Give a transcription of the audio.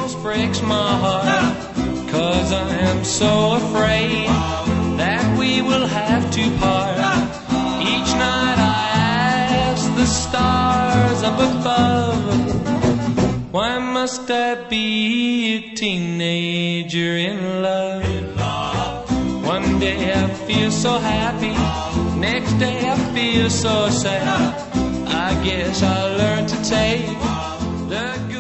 almost breaks my heart, 'cause I am so afraid that we will have to part. Each night I ask the stars up above, why must I be a teenager in love? One day I feel so happy, next day I feel so sad. I guess I learned to take the good